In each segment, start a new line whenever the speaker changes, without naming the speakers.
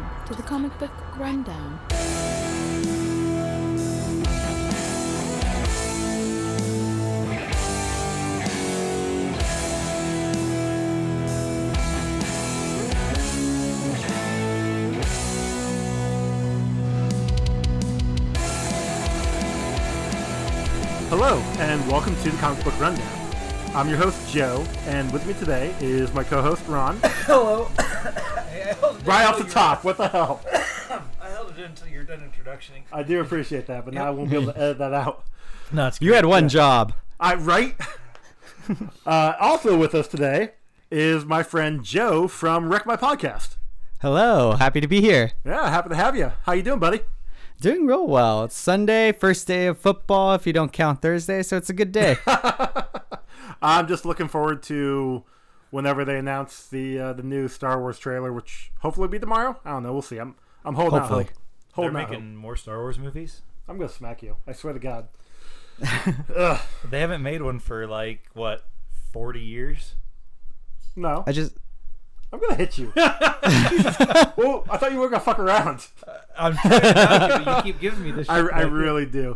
Welcome to the Comic Book Rundown.
Hello, and welcome to the Comic Book Rundown. I'm your host, Joe, and with me today is my co-host, Ron.
Hello.
Right off the top, what the hell?
I held it in until you're done introductioning.
I do appreciate that, but now I won't be able to edit that out.
No, it's
You had one job.
Right? Also with us today is my friend Joe from Wreck My Podcast.
Hello, happy to be here.
Yeah, happy to have you. How you doing, buddy?
Doing real well. It's Sunday, first day of football if you don't count Thursday, so it's a good day.
I'm just looking forward to whenever they announce the new Star Wars trailer, which hopefully will be tomorrow. I don't know. We'll see. I'm holding
Hopefully.
out hope. Holding
They're
out
making
hope.
more Star Wars movies.
I'm gonna smack you. I swear to God.
They haven't made one for 40 years.
No,
I
I'm gonna hit you. Well, I thought you were gonna fuck around.
I'm trying not to. You keep giving me this.
I really do.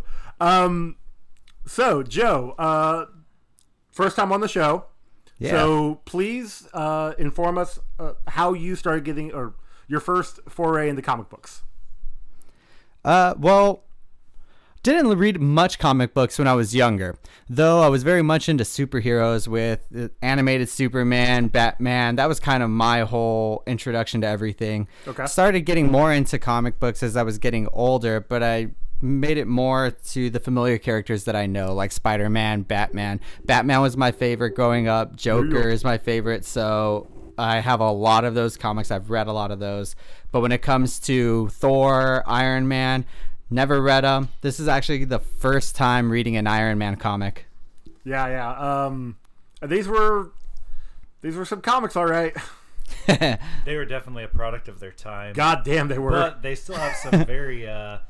So Joe, first time on the show.
Yeah.
So please inform us how you started getting, or your first foray into comic books.
Well, didn't read much comic books when I was younger, though I was very much into superheroes with animated Superman, Batman. That was kind of my whole introduction to everything.
Okay.
Started getting more into comic books as I was getting older, but I made it more to the familiar characters that I know, like Spider-Man, Batman. Batman was my favorite growing up. Joker is my favorite, so I have a lot of those comics. I've read a lot of those. But when it comes to Thor, Iron Man, never read them. This is actually the first time reading an Iron Man comic.
Yeah. These were some comics, all right.
They were definitely a product of their time.
God damn, they were.
But they still have some very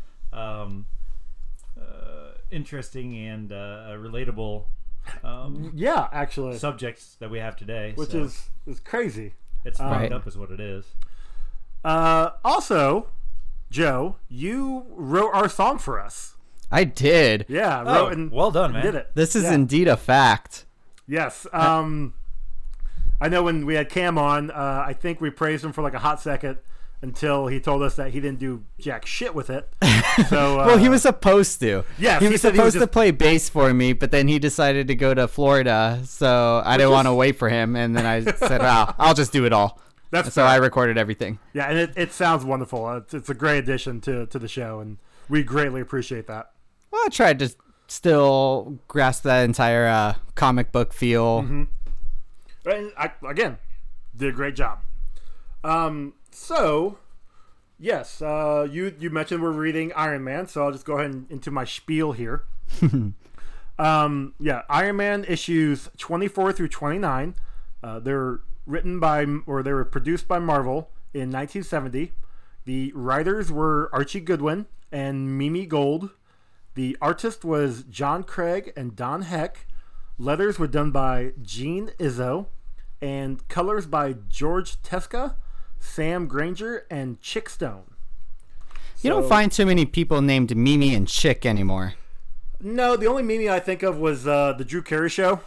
interesting and relatable
Yeah, actually,
subjects that we have today.
which
so
is crazy.
it's fucked
Right.
up, is what it is.
Also, Joe, you wrote our song for us.
I did.
Yeah,
Oh,
wrote and
well done, man.
did it.
This is
Yeah.
indeed a fact.
Yes. I know when we had Cam on, I think we praised him for like a hot second until he told us that he didn't do jack shit with it. So,
Well, he was supposed to.
Yes,
he
he
was
said he was
supposed to
just-
play bass for me, but then he decided to go to Florida, so I didn't want to wait for him. And then I said, I'll just do it all."
That's
so
fair.
I recorded everything.
Yeah, and it sounds wonderful. It's a great addition to the show, and we greatly appreciate that.
Well, I tried to still grasp that entire comic book feel.
Mm-hmm. And again, did a great job. So, yes, you mentioned we're reading Iron Man, so I'll just go ahead and into my spiel here. Yeah, Iron Man issues 24 through 29. They're written by, or they were produced by Marvel in 1970. The writers were Archie Goodwin and Mimi Gold. The artist was John Craig and Don Heck. Letters were done by Gene Izzo. And colors by George Teska, Sam Granger, and Chick Stone.
You don't find too many people named Mimi and Chick anymore.
No, the only Mimi I think of was the Drew Carey Show.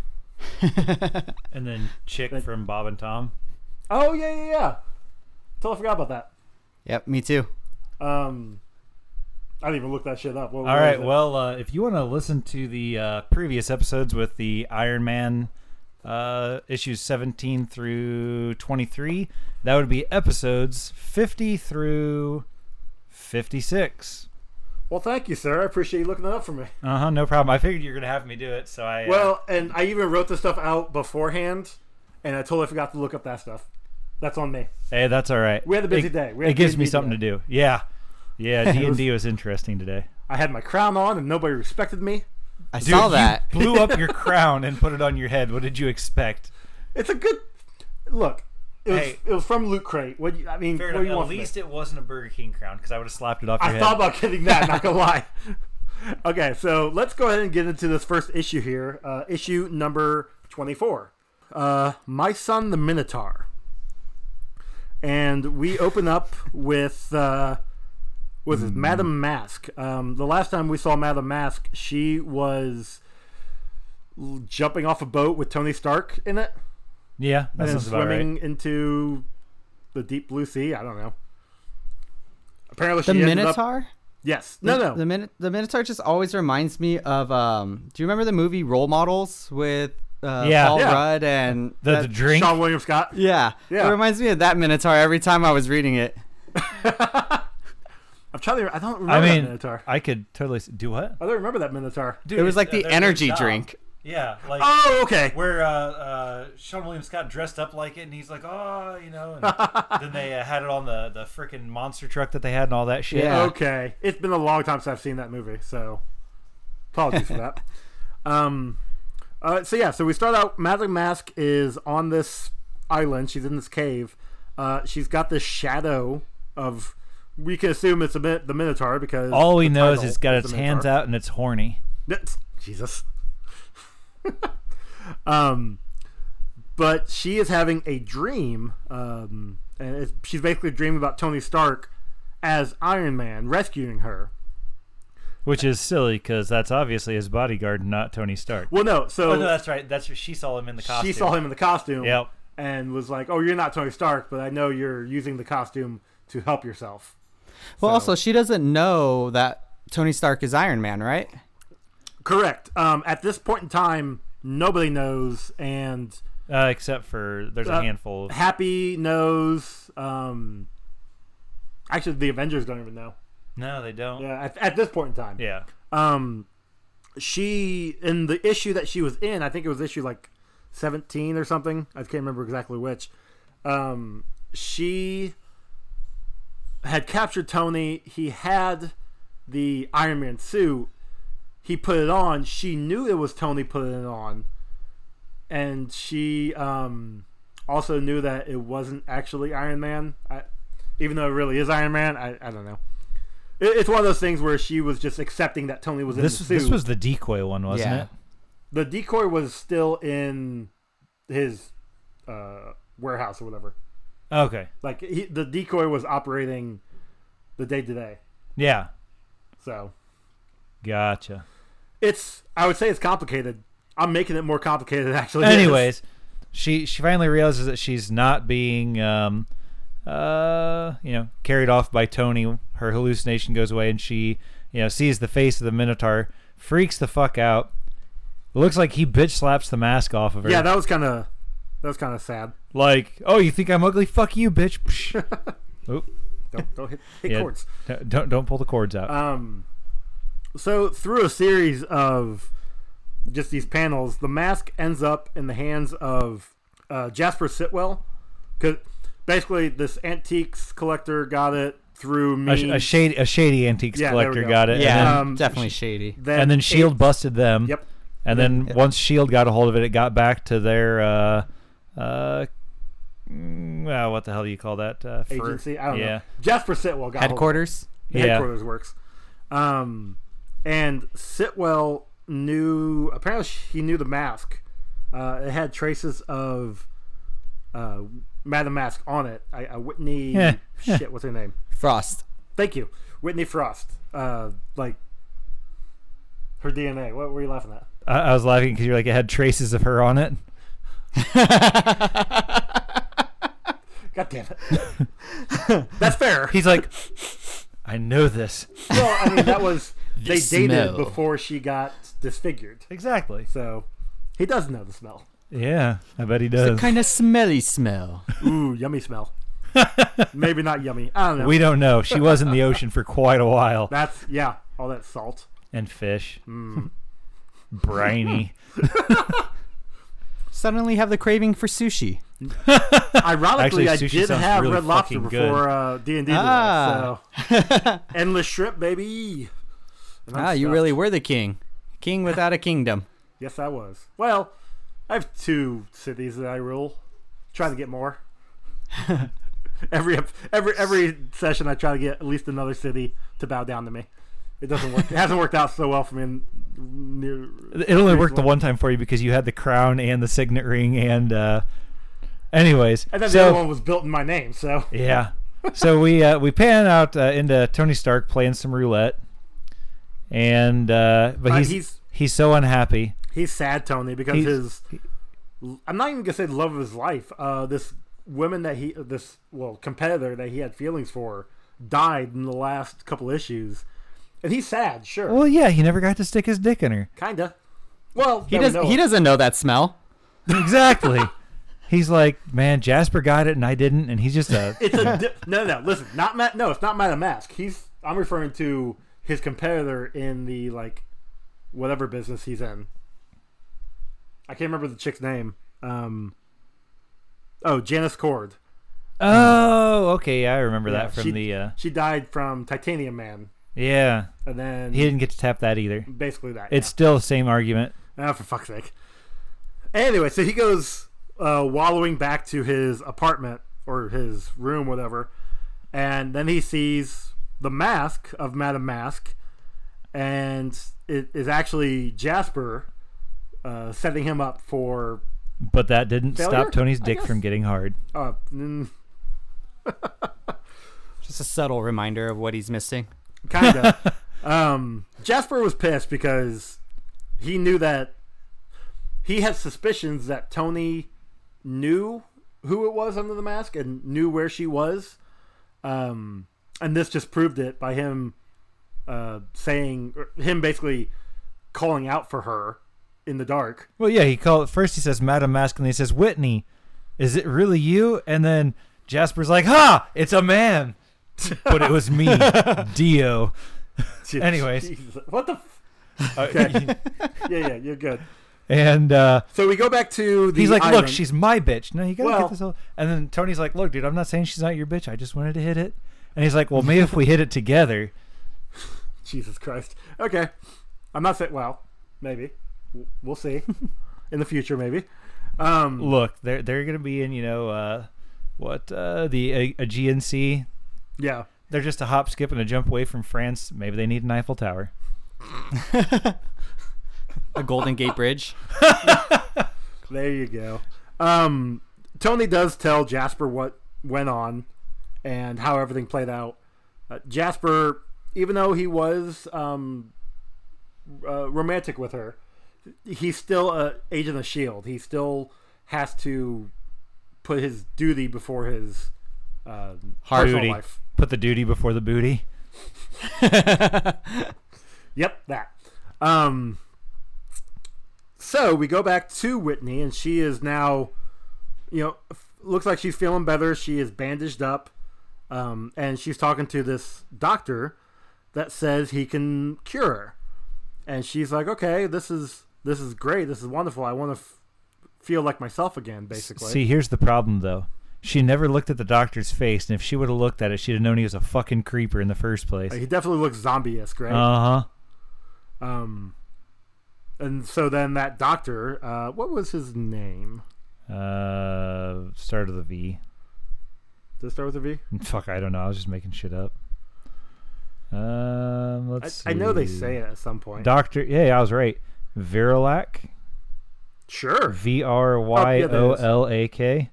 And then Chick from Bob and Tom.
Oh, yeah. Totally forgot about that.
Yep, me too.
I didn't even look that shit up.
All right. Well, if you want to listen to the previous episodes with the Iron Man issues 17 through 23, that would be episodes 50 through 56.
Well, thank you, sir. I appreciate you looking that up for me.
No problem. I figured you were going to have me do it, so I...
Well, and I even wrote this stuff out beforehand, and I totally forgot to look up that stuff. That's on me.
Hey, that's all right.
We had a busy day. We had
It gives me
D&D
something
today.
to do. Yeah, D&D was interesting today.
I had my crown on, and nobody respected me.
I
Dude,
saw that.
You blew up your crown and put it on your head. What did you expect?
It's a good look. It was from Loot Crate. What do you want
At
from
least
me?
it wasn't a Burger King crown, because I would have slapped it off your
I
head.
thought about getting that, not gonna lie. Okay, so let's go ahead and get into this first issue here. Issue number 24. My Son the Minotaur. and we open up with Madame Mask. The last time we saw Madame Mask, she was jumping off a boat with Tony Stark in it,
Yeah, that
and then
sounds about
swimming
right.
into the deep blue sea. I don't know. Apparently,
The
she ended up.
Minotaur?
Yes. No.
The Minotaur just always reminds me of do you remember the movie Role Models with Paul
Yeah.
Rudd and
The drink.
Sean William Scott.
Yeah.
Yeah.
It reminds me of that Minotaur every time I was reading it.
I'm trying to. I don't remember
I
that
mean,
Minotaur.
I could totally do what?
I don't remember that Minotaur.
Dude,
It was like the
there's a
energy
job.
drink.
Yeah, like
Oh, okay.
where Sean William Scott dressed up like it, and he's like, oh, you know, and then they had it on the freaking monster truck that they had and all that shit.
Yeah.
Okay. It's been a long time since I've seen that movie, so apologies for that. So we start out. Madame Mask is on this island. She's in this cave. She's got this shadow of. We can assume it's the Minotaur because
All we
the
know is
title
it's got
is
its
the
hands
Minotaur.
out and it's horny.
Jesus. But she is having a dream, and she's basically dreaming about Tony Stark as Iron Man rescuing her.
Which is silly because that's obviously his bodyguard, not Tony Stark.
Well, no, so
Oh, no, that's right. That's she saw him in the costume.
she saw him in the costume,
Yep.
and was like, "Oh, you're not Tony Stark, but I know you're using the costume to help yourself."
Well,
So-
also, she doesn't know that Tony Stark is Iron Man, right?
Correct. At this point in time, nobody knows, and
Except for there's a handful of.
Happy knows. Actually, the Avengers don't even know.
No, they don't.
Yeah, at this point in time.
Yeah.
She in the issue that she was in, I think it was issue like 17 or something. I can't remember exactly which. She had captured Tony. He had the Iron Man suit. He put it on. She knew it was Tony putting it on, and she also knew that it wasn't actually Iron Man. Even though it really is Iron Man, I don't know. It's one of those things where she was just accepting that Tony was in the suit.
This was the decoy one, wasn't
Yeah.
it?
The decoy was still in his warehouse or whatever.
Okay.
Like the decoy was operating the day to day.
Yeah.
So
Gotcha.
I would say it's complicated. I'm making it more complicated than it actually is.
Anyways, she finally realizes that she's not being carried off by Tony. Her hallucination goes away, and she sees the face of the Minotaur, freaks the fuck out. It looks like he bitch slaps the mask off of her.
Yeah, that was kind of sad.
Like, oh, you think I'm ugly? Fuck you, bitch. Oop.
Don't hit
Yeah.
cords.
Don't pull the cords out.
So through a series of just these panels, the mask ends up in the hands of Jasper Sitwell, because basically this antiques collector got it through me.
A shady antiques
Yeah, there we
collector
go.
got it.
Yeah,
And
definitely shady.
then Shield busted them.
Yep.
And then once Shield got a hold of it, it got back to their what the hell do you call that?
Agency. I don't
yeah.
know. Jasper Sitwell got
Headquarters.
The
Yeah.
headquarters works. And Sitwell knew. Apparently, he knew the mask. It had traces of Madame Mask on it. Whitney. Shit, what's her name?
Frost.
Thank you, Whitney Frost. Like her DNA. What were you laughing at?
I was laughing because you're like, it had traces of her on it.
God damn it. That's fair.
He's like, I know this.
Well, I mean, that was they dated
smell.
before she got disfigured,
Exactly.
so he does know the smell.
Yeah, I bet he
The
does.
kind of smelly smell.
Ooh, yummy smell. Maybe not yummy. I don't know.
We don't know. She was in the ocean for quite a while.
That's all that salt.
And fish. Briny.
Suddenly have the craving for sushi.
Ironically,
Actually,
I
sushi
did
sounds
have
really
Red Lobster
fucking good.
before D&D.
Ah.
So endless shrimp, baby. And I'm
You
stuffed.
really were the king. King without a kingdom.
Yes, I was. Well, I have 2 cities that I rule. Try to get more. every session, I try to get at least another city to bow down to me. It doesn't work. It hasn't worked out so well for me.
It only worked the one time for you because you had the crown and the signet ring and Anyways,
And then the
so
other one was built in my name, so.
yeah, so we pan out into Tony Stark playing some roulette, and but he's so unhappy.
He's sad, Tony, because I'm not even gonna say the love of his life. This competitor that he had feelings for died in the last couple issues, and he's sad. Sure.
Well, yeah, he never got to stick his dick in her.
Kinda. Well,
He doesn't know that smell.
Exactly. He's like, man, Jasper got it and I didn't, and he's just a.
No. Listen, it's not Madam Mask. I'm referring to his competitor in the whatever business he's in. I can't remember the chick's name. Janice Cord.
Oh, okay, yeah, I remember that from
She died from Titanium Man,
Yeah,
and then
he didn't get to tap that either.
basically that.
It's still the same argument.
Oh, for fuck's sake. Anyway, so he goes wallowing back to his apartment or his room, whatever, and then he sees the mask of Madame Mask, and it is actually Jasper setting him up for.
But that didn't
Failure?
stop Tony's
I
dick
guess.
from getting hard.
Just a subtle reminder of what he's missing.
Kind of. Jasper was pissed because he knew that he had suspicions that Tony knew who it was under the mask and knew where she was. And this just proved it by him basically calling out for her in the dark.
Well, yeah, first he says Madam Mask, and then he says, Whitney, is it really you? And then Jasper's like, ha, it's a man. But it was me, Dio. Anyways.
Jesus. What the okay. Yeah, you're good.
And
So we go back to the
he's like,
island.
look, she's my bitch. No, you gotta
Well-
get this all. And then Tony's like, look, dude, I'm not saying she's not your bitch. I just wanted to hit it. And he's like, well, maybe if we hit it together.
Jesus Christ. Okay. I'm not saying, well, maybe. We'll see. In the future, maybe.
Look, they're gonna be in, the Aegean Sea.
Yeah.
They're just a hop, skip, and a jump away from France. Maybe they need an Eiffel Tower.
A Golden Gate Bridge.
There you go. Tony does tell Jasper what went on and how everything played out. Jasper, even though he was romantic with her, he's still an agent of S.H.I.E.L.D. He still has to put his duty before his personal
Duty.
life.
Put the duty before the booty.
Yep, that. So we go back to Whitney, and she is now, looks like she's feeling better. She is bandaged up, and she's talking to this doctor that says he can cure her. And she's like, "Okay, this is great. This is wonderful. I want to feel like myself again." Basically,
See, here's the problem, though. She never looked at the doctor's face, and if she would have looked at it, she'd have known he was a fucking creeper in the first place.
he definitely looks zombie-esque, right?
Uh-huh.
And so then that doctor, what was his name?
Start of the V.
Does it start with a V?
Fuck, I don't know. I was just making shit up. Let's
I know they
see.
say it at some point.
Doctor, yeah, I was right. Virilak.
Sure.
Vyolak.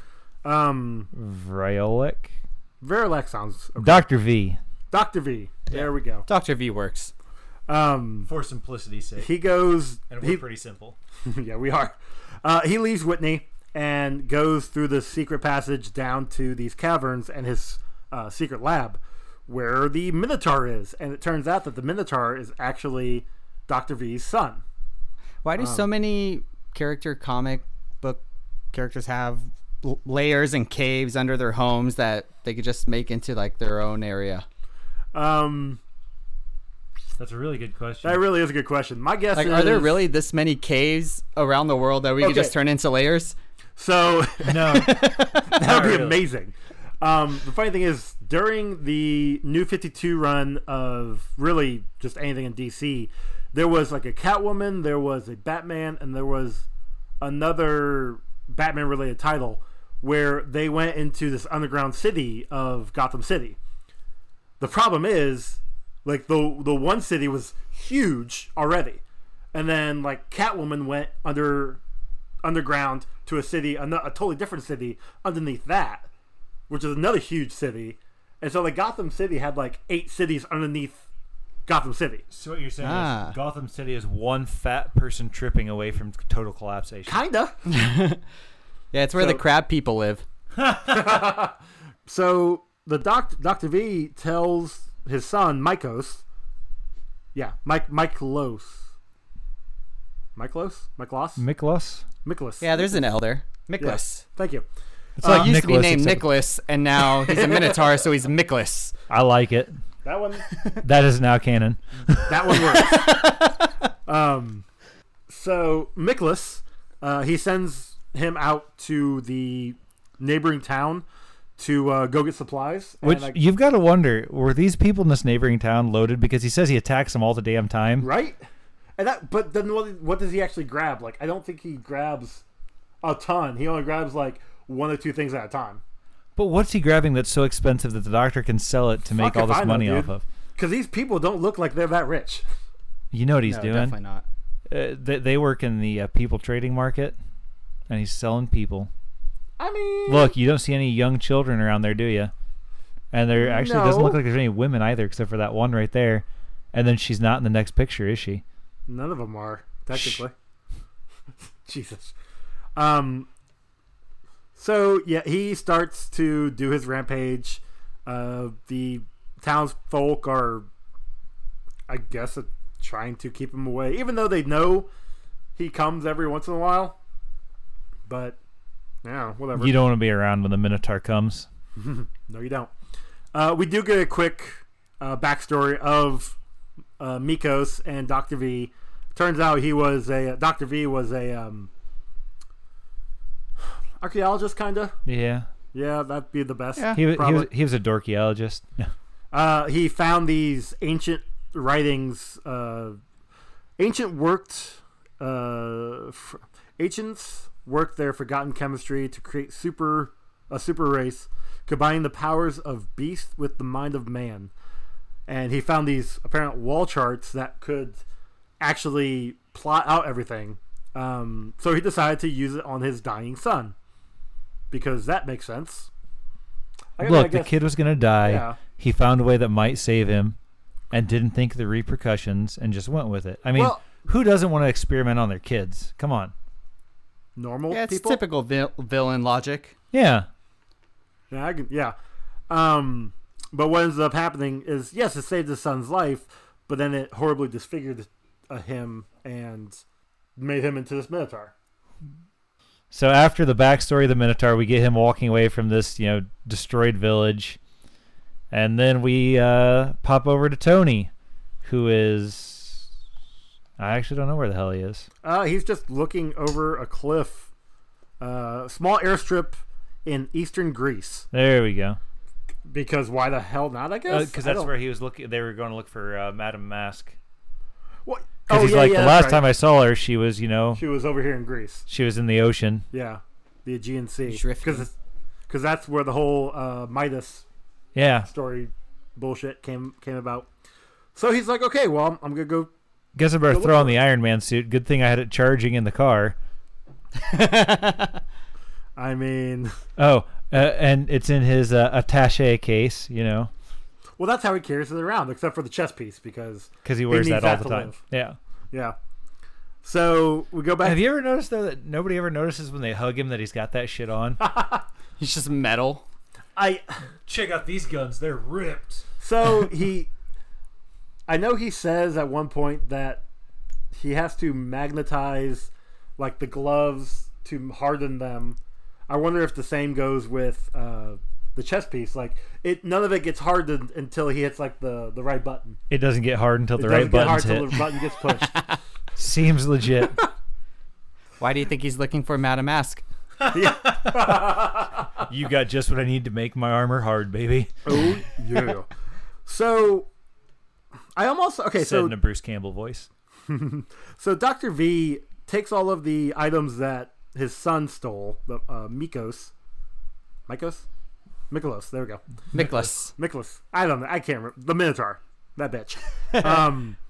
Vriolic.
Verilak sounds okay.
Dr. V.
Dr. V. There we go.
Dr. V works.
For simplicity's sake.
He goes.
Pretty simple.
Yeah, we are. He leaves Whitney and goes through the secret passage down to these caverns and his secret lab where the Minotaur is. And it turns out that the Minotaur is actually Dr. V's son.
Why do so many comic book characters have layers and caves under their homes that they could just make into like their own area?
That's a really good question.
That really is a good question. My guess
Like,
is...
are there really this many caves around the world that we could
Okay.
just turn into layers?
So...
No.
That would be
really.
amazing. The funny thing is, during the New 52 run of really just anything in DC, there was like a Catwoman, there was a Batman, and there was another Batman-related title where they went into this underground city of Gotham City. The problem is, like, the one city was huge already. And then, like, Catwoman went underground to a city, a totally different city underneath that, which is another huge city. And so like Gotham City had like 8 cities underneath Gotham City.
So what you're saying is Gotham City is one fat person tripping away from total collapsation.
Kinda.
Yeah, it's where the crab people live.
So the Dr. V tells his son Miklos. Yeah, Miklos.
Miklos?
Yeah, there's an elder. Miklos.
Yes. Thank you.
It's like
He used to be
Nicholas,
named
except-
Nicholas, and now he's a Minotaur, so he's Miklos.
I like it.
That one.
That is now canon.
That one works. So Miklos, he sends him out to the neighboring town to go get supplies.
Which you've got to wonder, were these people in this neighboring town loaded? Because he says he attacks them all the damn time.
Right? And but then what does he actually grab? Like, I don't think he grabs a ton. He only grabs like 1 or 2 things at a time.
But what's he grabbing that's so expensive that the doctor can sell it to make
Fuck
all
if
this
I know,
money
dude.
off of?
Because these people don't look like they're that rich.
You know what he's
No,
doing?
definitely not.
They work in the people trading market, and he's selling people.
I mean,
Look, you don't see any young children around there, do you? And there actually doesn't look like there's any women either, except for that one right there. And then she's not in the next picture, is she?
none of them are technically. Jesus. So yeah, he starts to do his rampage. The townsfolk are, I guess, trying to keep him away, even though they know he comes every once in a while. But yeah, whatever.
You don't want to be around when the Minotaur comes.
No, you don't. We do get a quick backstory of Miklos and Dr. V. Turns out Dr. V was a archaeologist, kind of.
Yeah.
Yeah, that'd be the best.
Yeah.
He was
probably.
he was a dorkyologist.
He found these ancient writings. Ancients worked their forgotten chemistry to create a super race, combining the powers of beast with the mind of man. And he found these apparent wall charts that could actually plot out everything. So he decided to use it on his dying son, because that makes sense.
Look, the kid was going to die.
Yeah.
He found a way that might save him and didn't think of the repercussions and just went with it. I mean,
Well-
who doesn't want to experiment on their kids? Come on.
Normal
Yeah, it's
people.
typical villain logic.
Yeah.
Yeah. But what ends up happening is, yes, it saved his son's life, but then it horribly disfigured him and made him into this Minotaur.
So after the backstory of the Minotaur, we get him walking away from this, destroyed village. And then we pop over to Tony, who is... I actually don't know where the hell he is.
He's just looking over a cliff. Small airstrip in eastern Greece.
There we go.
Because why the hell not, I guess?
Because that's where he was looking. They were going to look for Madame Mask.
What?
Because he's like, the last time I saw her, she was,
She was over here in Greece.
she was in the ocean.
Yeah. The Aegean Sea.
Drifting.
Because that's where the whole Midas
Yeah.
story bullshit came about. So he's like, okay, well, I'm going to go.
Guess I better
Go look
throw on
for
the Iron Man suit. Good thing I had it charging in the car.
I mean,
Oh, and it's in his attaché case,
well, that's how he carries it around, except for the chest piece, because
he wears
needs
that all
that
the
to
time.
live.
Yeah.
yeah. So we go back.
Have you ever noticed, though, that nobody ever notices when they hug him that he's got that shit on?
He's just metal.
Check out these guns. They're ripped.
So I know he says at one point that he has to magnetize like the gloves to harden them. I wonder if the same goes with the chest piece. Like none of it gets hardened until he hits like the right button.
It doesn't get hard until the
It
right
doesn't get hard
button's
till
hit.
the button gets pushed.
Seems legit.
Why do you think he's looking for Madame Mask?
You got just what I need to make my armor hard, baby.
Oh yeah. So I almost
Said in a Bruce Campbell voice.
So Dr. V takes all of the items that his son stole, the Miklos. There we go.
Miklos.
I don't know. I can't remember. The Minotaur. That bitch.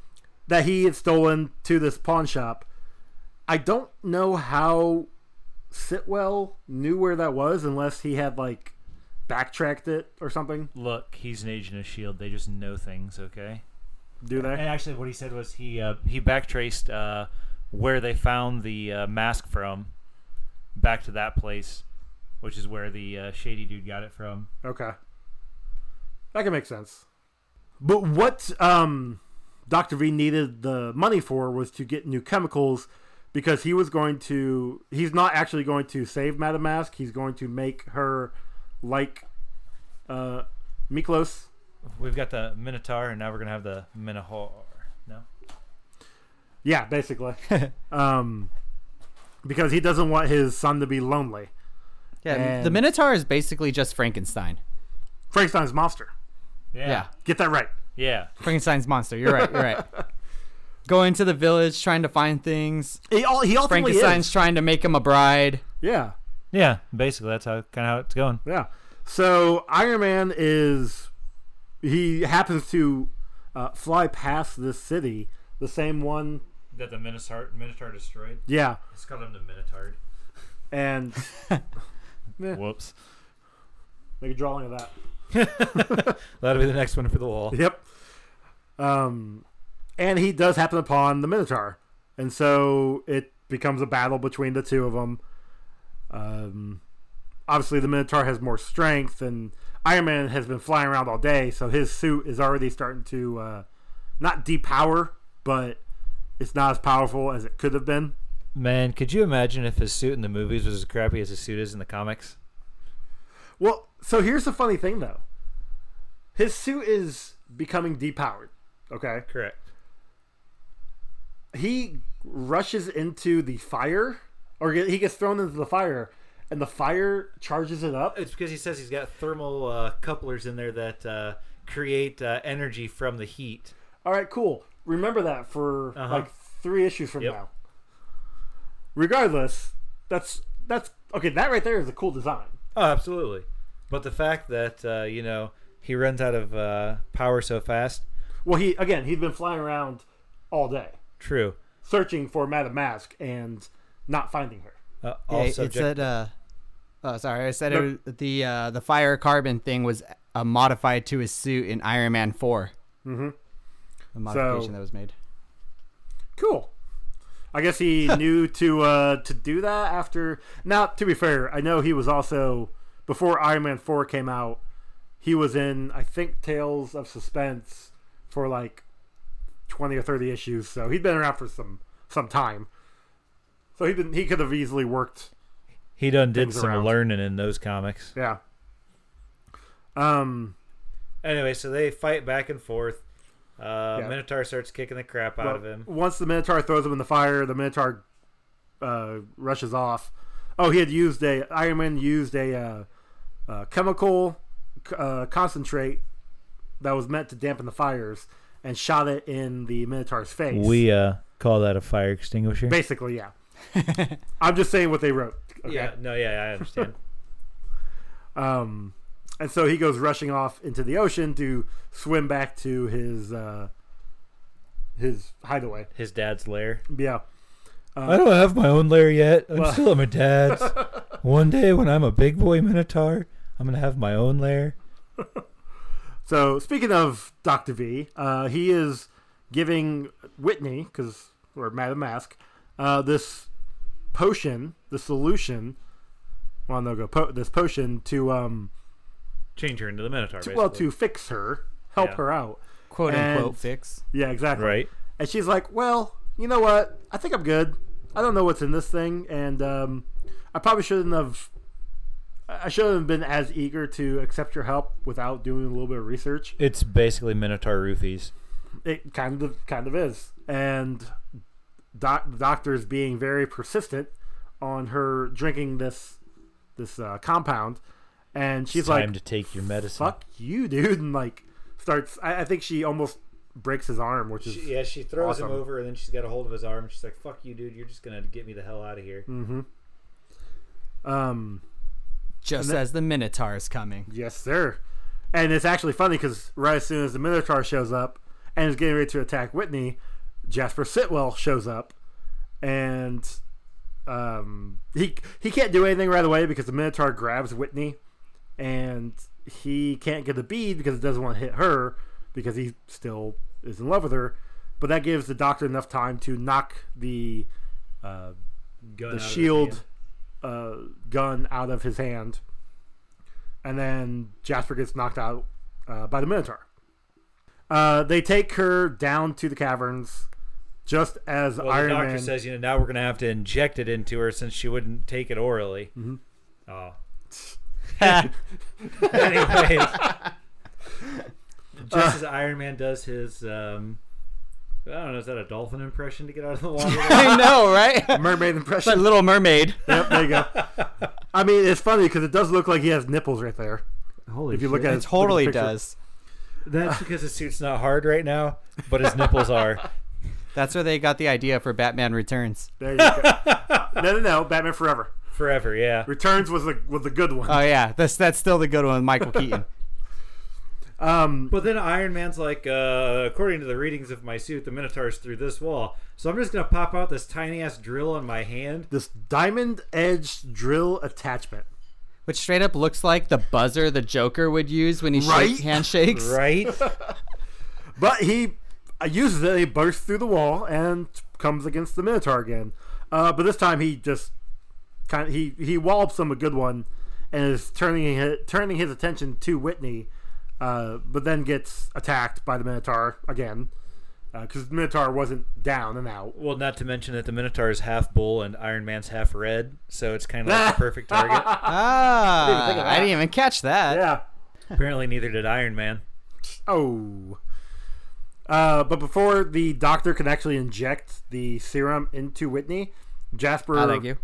That he had stolen to this pawn shop. I don't know how Sitwell knew where that was unless he had like backtracked it or something.
Look, he's an agent of S.H.I.E.L.D. They just know things, okay?
Do
And
they?
actually, what he said was he backtraced where they found the mask from back to that place, which is where the shady dude got it from.
Okay. That can make sense. But what Dr. V needed the money for was to get new chemicals because he's not actually going to save Madame Mask. He's going to make her like Miklos.
We've got the Minotaur, and now we're going to have the Minotaur. No?
Yeah, basically. Because he doesn't want his son to be lonely.
Yeah,
And-
the Minotaur is basically just Frankenstein.
Frankenstein's monster.
Yeah.
Get that right.
Yeah.
Frankenstein's monster. You're right. You're right. Going to the village, trying to find things.
He ultimately
Frankenstein's
is.
trying to make him a bride.
Yeah.
Yeah, basically, that's how it's going.
Yeah. So Iron Man he happens to fly past this city, the same one.
That the Minotaur destroyed?
Yeah.
It's called him the Minotaur.
And
Whoops.
make a drawing of that.
That'll be the next one for the wall.
Yep. And he does happen upon the Minotaur. And so it becomes a battle between the two of them. Obviously, the Minotaur has more strength, and Iron Man has been flying around all day, so his suit is already starting to not depower, but it's not as powerful as it could have been.
Man, could you imagine if his suit in the movies was as crappy as his suit is in the comics?
Well, so here's the funny thing, though. His suit is becoming depowered, okay?
Correct.
He rushes into the fire, or he gets thrown into the fire, and the fire charges it up.
It's because he says he's got thermal couplers in there that create energy from the heat.
All right, cool. Remember that for like 3 issues from now. Regardless, that's okay. That right there is a cool design.
Oh, absolutely. But the fact that he runs out of power so fast.
Well, he's been flying around all day
True.
searching for Madame Mask and not finding her.
All
It
subject.
said, I said the fire carbon thing was modified to his suit in Iron Man 4.
Mm-hmm.
The modification that was made.
Cool. I guess he knew to do that after. Now, to be fair, I know he was also before Iron Man 4 came out. He was in, I think, Tales of Suspense for like 20 or 30 issues. So he'd been around for some time. So he could have easily worked.
He done did
things
some
around.
learning in those comics.
Yeah.
Anyway, so they fight back and forth. Minotaur starts kicking the crap out of him.
Once the Minotaur throws him in the fire, the Minotaur rushes off. Oh, Iron Man used a chemical concentrate that was meant to dampen the fires and shot it in the Minotaur's face.
We call that a fire extinguisher.
Basically, yeah. I'm just saying what they wrote. Okay?
I understand.
And so he goes rushing off into the ocean to swim back to his hideaway.
His dad's lair.
Yeah.
I don't have my own lair yet. I'm
Well-
still at my dad's. One day when I'm a big boy Minotaur, I'm going to have my own lair.
So speaking of Dr. V, he is giving Whitney, or Madame Mask, this potion, the solution. Well, no, this potion to
Change her into the Minotaur, basically.
to fix her, help
Yeah.
her out.
Quote
And-
unquote fix.
Yeah, exactly.
Right.
And she's like, well, you know what? I think I'm good. I don't know what's in this thing, and I probably shouldn't have. I shouldn't have been as eager to accept your help without doing a little bit of research.
It's basically Minotaur roofies.
It kind of is, and the doctor's being very persistent on her drinking this compound, and she's
It's
like,
time to take your medicine.
"Fuck you, dude!" And like starts. I think she almost breaks his arm, which is
She throws
awesome.
him over, and then she's got a hold of his arm. She's like, "Fuck you, dude! You're just gonna get me the hell out of here."
Mm-hmm.
Just
And
as the Minotaur is coming.
Yes, sir. And it's actually funny because right as soon as the Minotaur shows up and is getting ready to attack Whitney, Jasper Sitwell shows up, and he can't do anything right away because the Minotaur grabs Whitney, and he can't get the bead because it doesn't want to hit her because he still is in love with her. But that gives the Doctor enough time to knock the shield gun out of his hand, and then Jasper gets knocked out by the Minotaur. They take her down to the caverns just as Iron
the doctor
Man
says, now we're going to have to inject it into her since she wouldn't take it orally.
Mhm.
Oh. Anyways, just as Iron Man does his, I don't know, is that a dolphin impression to get out of the water?
I know, right?
mermaid
It's
impression.
like Little Mermaid.
Yep, there you go. I mean, it's funny because it does look like he has nipples right there.
Holy
If you look at
It
his,
totally
look at the picture.
does.
That's because his suit's not hard right now, but his nipples are.
That's where they got the idea for Batman Returns.
There you go. No. Batman Forever.
Forever, yeah.
Returns was the good one.
Oh yeah, that's still the good one with Michael Keaton.
But then Iron Man's like, according to the readings of my suit, the Minotaur's through this wall. So I'm just going to pop out this tiny-ass drill on my hand.
This diamond-edged drill attachment.
Which straight up looks like the buzzer the Joker would use when he
Right?
handshakes.
Right?
But he uses it, he bursts through the wall and comes against the Minotaur again. But this time he just he wallops him a good one and is turning his attention to Whitney, but then gets attacked by the Minotaur again because the Minotaur wasn't down and out.
Well, not to mention that the Minotaur is half bull and Iron Man's half red, so it's kind of like the perfect target.
Ah,
think of that.
I didn't even catch that.
Yeah.
Apparently neither did Iron Man.
Oh. But before the Doctor can actually inject the serum into Whitney, Jasper.
Oh, thank you.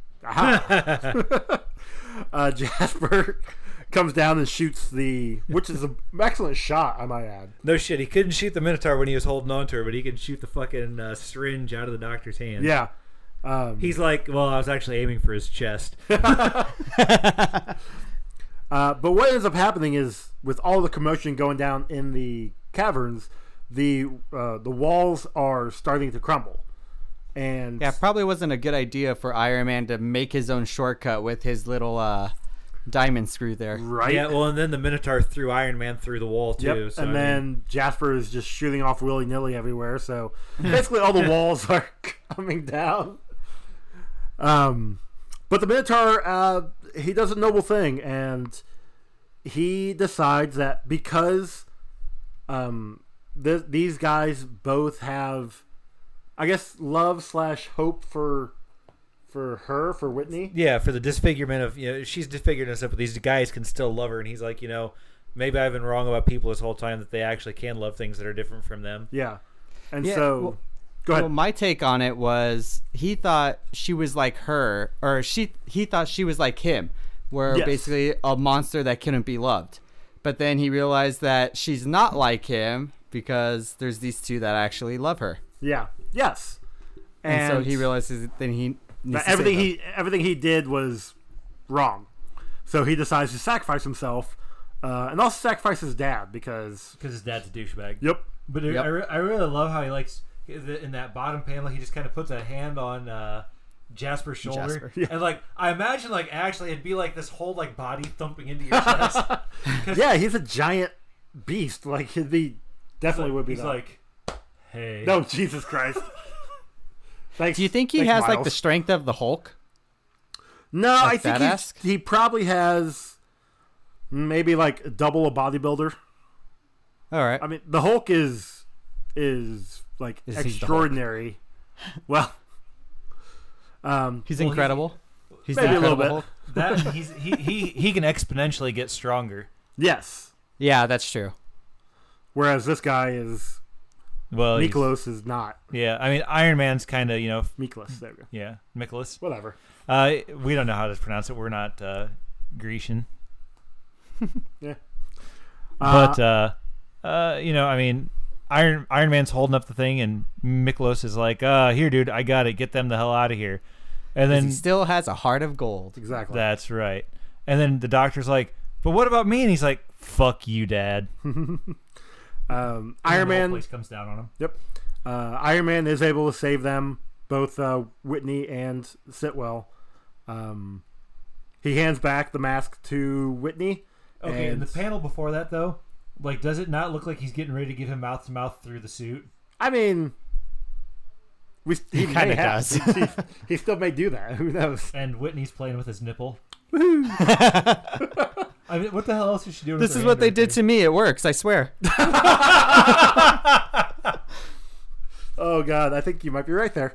Aha. Jasper comes down and shoots which is an excellent shot, I might add.
No shit, he couldn't shoot the Minotaur when he was holding on to her, but he can shoot the fucking syringe out of the Doctor's hand.
Yeah.
He's like, well, I was actually aiming for his chest.
But what ends up happening is, with all the commotion going down in the caverns, the walls are starting to crumble. And
Yeah, probably wasn't a good idea for Iron Man to make his own shortcut with his little diamond screw there.
right.
Yeah, well, and then the Minotaur threw Iron Man through the wall, too.
Yep.
So,
And then Jasper is just shooting off willy-nilly everywhere. So basically all the walls are coming down. But the Minotaur, he does a noble thing. And he decides that because these guys both have, I guess, love/hope for Whitney.
yeah, for the disfigurement of, she's disfigured and stuff, but these guys can still love her. And he's like, maybe I've been wrong about people this whole time, that they actually can love things that are different from them.
Yeah. And
Yeah,
so,
well-
go ahead.
Well, my take on it was he thought she was like her, or he thought she was like him, where
Yes.
basically a monster that couldn't be loved. But then he realized that she's not like him because there's these two that actually love her.
Yeah. Yes.
And so he realizes that he needs
that
to save them.
everything he did was wrong. So he decides to sacrifice himself, and also sacrifice his dad because.
Because his dad's a douchebag.
Yep.
But
Yep.
I really love how he likes, in that bottom panel, he just kind of puts a hand on Jasper's shoulder.
Jasper.
Yeah.
And I imagine actually it'd be like this whole body thumping into your chest. 'Cause
Yeah, he's a giant beast. He'd be definitely would be.
He's
that.
like, hey.
No, Jesus Christ. Thanks.
Do you think he
thanks,
has
Miles.
the strength of the Hulk?
No, I think
badass?
he probably has maybe double a bodybuilder.
All right.
I mean, the Hulk is
Is he the Hulk?
extraordinary. Well,
He's
Well,
incredible. He's
maybe
the
a little
Incredible
bit.
Hulk.
That he can exponentially get stronger.
yes.
Yeah, that's true.
Whereas this guy is
Well, he's-
Miklos is not
yeah. I mean, Iron Man's kind of
Miklos. There we go.
yeah, Miklas.
Whatever.
We don't know how to pronounce it. We're not Grecian.
Yeah.
But I mean, Iron Man's holding up the thing, and Miklos is like, "Here, dude, I got it. Get them the hell out of here." And
'Cause
then
he still has a heart of gold.
Exactly.
that's right. And then the doctor's like, "But what about me?" And he's like, "Fuck you, Dad."
Iron
And the whole
Man.
place comes down on him.
Yep. Iron Man is able to save them both Whitney and Sitwell. He hands back the mask to Whitney.
Okay, in the panel before that, though, like, does it not look like he's getting ready to give him mouth-to-mouth through the suit?
I mean, he
kinda does.
He still may do that. Who knows?
And Whitney's playing with his nipple. I mean, what the hell else is she doing?
This is what they did to me. It works, I swear.
Oh, God, I think you might be right there.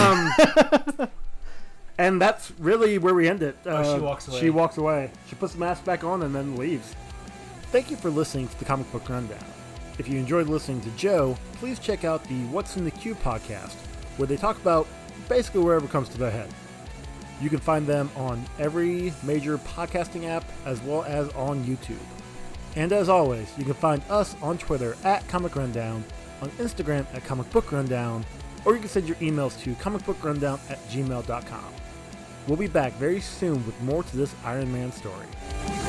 And that's really where we end it.
She walks away.
She walks away. She puts the mask back on and then leaves. Thank you for listening to the Comic Book Rundown. If you enjoyed listening to Joe, please check out the What's in the Queue podcast, where they talk about basically wherever comes to their head. You can find them on every major podcasting app as well as on YouTube. And as always, you can find us on Twitter at Comic Rundown, on Instagram at Comic Book Rundown, or you can send your emails to comicbookrundown@gmail.com. We'll be back very soon with more to this Iron Man story.